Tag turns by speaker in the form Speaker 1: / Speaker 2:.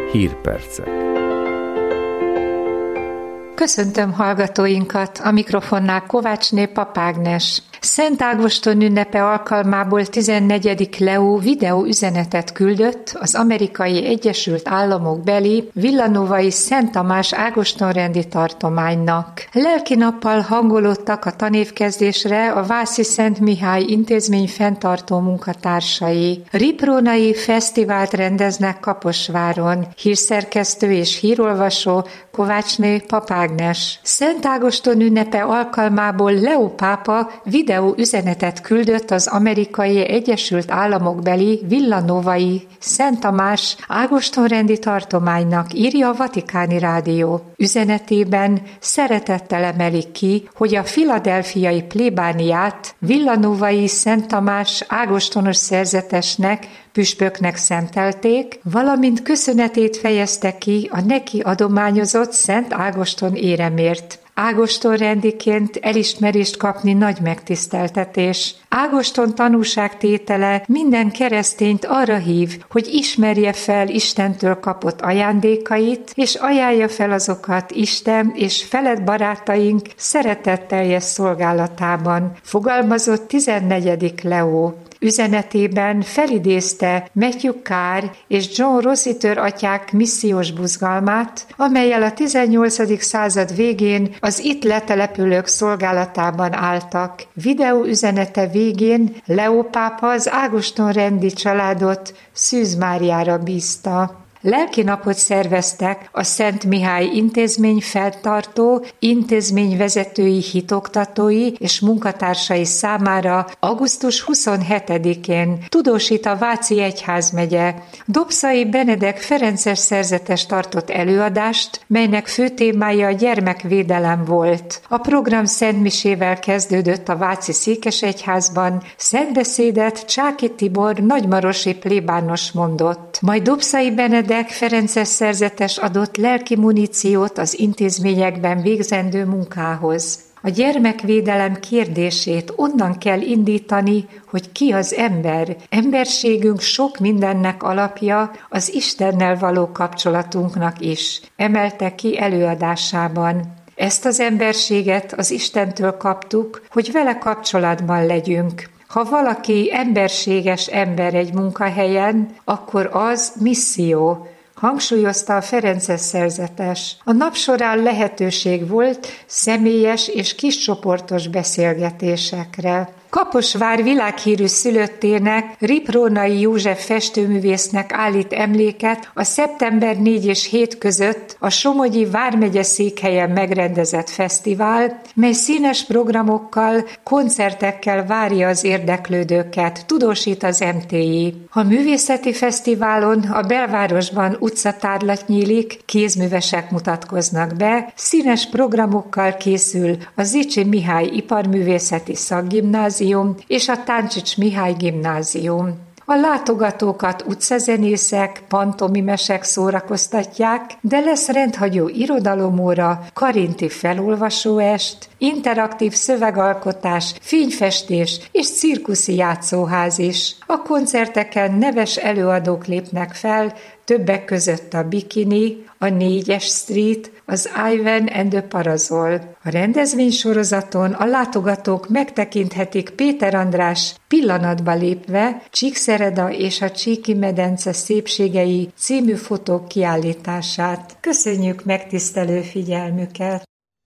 Speaker 1: Hírpercek.
Speaker 2: Köszöntöm hallgatóinkat, a mikrofonnál Kovácsné Pap Ágnes. Szent Ágoston ünnepe alkalmából 14. Leó videóüzenetet küldött az Amerikai Egyesült Államok beli Villanovai Szent Tamás Ágoston-rendi tartománynak. Lelkinappal hangolódtak a tanévkezdésre a Vászi Szent Mihály intézmény fenntartó munkatársai. Riprónai fesztivált rendeznek Kaposváron. Hírszerkesztő és hírolvasó Kovácsné Pap Ágnes. Szent Ágoston ünnepe alkalmából Leó pápa videóüzenetet küldött az Amerikai Egyesült Államok beli Villanovai Szent Tamás Ágoston-rendi tartománynak, írja a Vatikáni Rádió. Üzenetében szeretettel emelik ki, hogy a filadelfiai plébániát Villanovai Szent Tamás Ágostonos szerzetesnek, püspöknek szentelték, valamint köszönetét fejezte ki a neki adományozott Szent Ágoston éremért. Ágoston rendiként elismerést kapni nagy megtiszteltetés. Ágoston tanúságtétele minden keresztényt arra hív, hogy ismerje fel Istentől kapott ajándékait, és ajánlja fel azokat Isten és felett barátaink szeretetteljes szolgálatában, fogalmazott 14. Leó. Üzenetében felidézte Matthew Carr és John Rossiter atyák missziós buzgalmát, amellyel a 18. század végén az itt letelepülők szolgálatában álltak. Videóüzenete végén Leó pápa az Ágoston-rendi családot Szűz Máriára bízta. Lelkinapot szerveztek a Szent Mihály intézmény fenntartó, intézményvezetői, hitoktatói és munkatársai számára augusztus 27-én, tudósít a Váci Egyházmegye. Dobszai Benedek ferences szerzetes tartott előadást, melynek fő témája a gyermekvédelem volt. A program szentmisével kezdődött a Váci Székesegyházban, szentbeszédet Csáky Tibor nagymarosi plébános mondott. Majd Dobszai Benedek ferences szerzetes adott lelki muníciót az intézményekben végzendő munkához. A gyermekvédelem kérdését onnan kell indítani, hogy ki az ember. Emberségünk sok mindennek alapja az Istennel való kapcsolatunknak is, emelte ki előadásában. Ezt az emberséget az Istentől kaptuk, hogy vele kapcsolatban legyünk. Ha valaki emberséges ember egy munkahelyen, akkor az misszió, hangsúlyozta a ferences szerzetes. A nap során lehetőség volt személyes és kiscsoportos beszélgetésekre. Kaposvár világhírű szülöttének, Riprónai József festőművésznek állít emléket a szeptember 4 és 7 között a Somogyi vármegye székhelyen megrendezett fesztivál, mely színes programokkal, koncertekkel várja az érdeklődőket, tudósít az MTI. A művészeti fesztiválon a belvárosban utcatárlat nyílik, kézművesek mutatkoznak be, színes programokkal készül a Zichy Mihály Iparművészeti Szakgimnázium és a Táncsics Mihály Gimnázium. A látogatókat utcazenészek, pantomimesek szórakoztatják, de lesz rendhagyó irodalomóra, karinti felolvasóest, interaktív szövegalkotás, fényfestés és cirkuszi játszóház is. A koncerteken neves előadók lépnek fel, többek között a Bikini, a 4-es Street, az Ivan and the Parazol. A rendezvénysorozaton a látogatók megtekinthetik Péter András Pillanatba lépve Csíkszereda és a Csíki-medence szépségei című fotók kiállítását. Köszönjük megtisztelő figyelmüket!